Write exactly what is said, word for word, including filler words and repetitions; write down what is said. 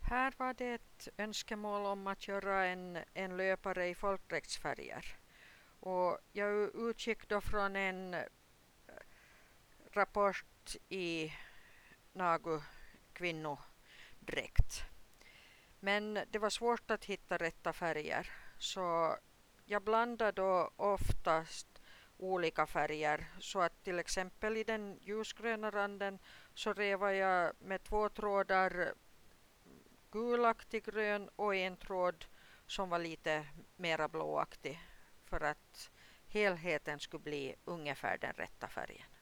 Här var det ett önskemål om att göra en, en löpare i folkdräktsfärger. Och jag utgick då från en rapport i Nagu kvinnodräkt. Men det var svårt att hitta rätta färger. Så jag blandade då oftast olika färger. Så att till exempel i den ljusgröna randen så revar jag med två trådar gulaktig grön och en tråd som var lite mera blåaktig för att helheten skulle bli ungefär den rätta färgen.